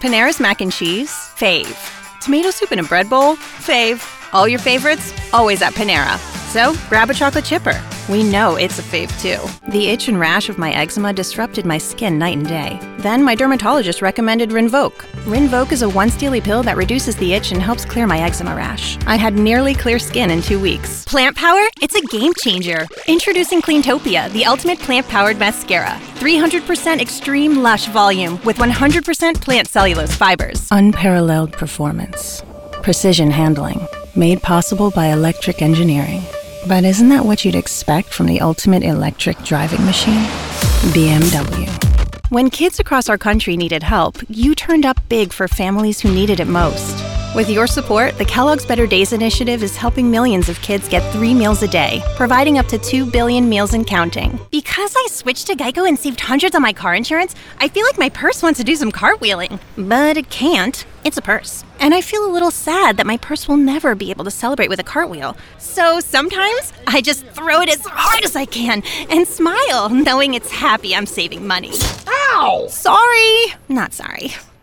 Panera's mac and cheese? Fave. Tomato soup in a bread bowl? Fave. All your favorites? Always at Panera. So, grab a chocolate chipper. We know it's a fave, too. The itch and rash of my eczema disrupted my skin night and day. Then my dermatologist recommended Rinvoq. Rinvoq is a once-daily pill that reduces the itch and helps clear my eczema rash. I had nearly clear skin in 2 weeks. Plant Power? It's a game changer. Introducing Cleantopia, the ultimate plant-powered mascara. 300% extreme lush volume with 100% plant cellulose fibers. Unparalleled performance. Precision handling. Made possible by electric engineering. But isn't that what you'd expect from the ultimate electric driving machine? BMW. When kids across our country needed help, you turned up big for families who needed it most. With your support, the Kellogg's Better Days initiative is helping millions of kids get 3 meals a day, providing up to 2 billion meals and counting. Because I switched to Geico and saved hundreds on my car insurance, I feel like my purse wants to do some cartwheeling. But it can't. It's a purse. And I feel a little sad that my purse will never be able to celebrate with a cartwheel. So sometimes I just throw it as hard as I can and smile, knowing it's happy I'm saving money. Ow! Sorry. Not sorry.